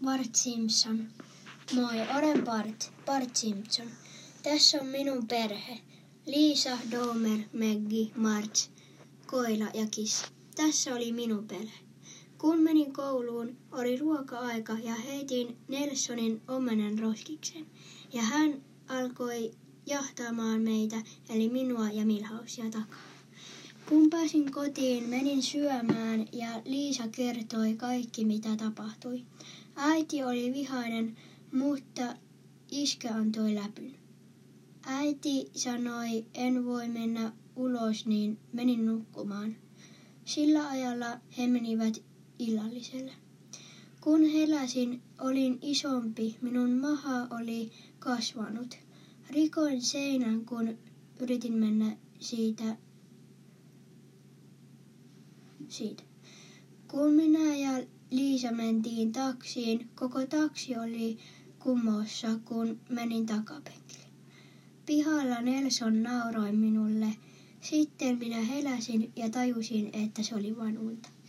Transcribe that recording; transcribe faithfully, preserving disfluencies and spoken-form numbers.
Bart Simpson. Moi, olen Bart, Bart Simpson. Tässä on minun perhe. Liisa, Domer, Maggie, Marge, Koila ja Kiss. Tässä oli minun perhe. Kun menin kouluun, oli ruoka-aika ja heitin Nelsonin omenan roskiksen. Ja hän alkoi jahtaamaan meitä, eli minua ja Milhousia takaa. Kun pääsin kotiin, menin syömään ja Liisa kertoi kaikki, mitä tapahtui. Äiti oli vihainen, mutta iskä antoi läpyn. Äiti sanoi, en voi mennä ulos, niin menin nukkumaan. Sillä ajalla he menivät illalliselle. Kun heräsin, olin isompi, minun maha oli kasvanut. Rikoin seinän, kun yritin mennä siitä. siitä. Kun minä ja Liisa mentiin taksiin, koko taksi oli kumossa, kun menin takapenkille. Pihalla Nelson nauroi minulle. Sitten minä heräsin ja tajusin, että se oli vain unta.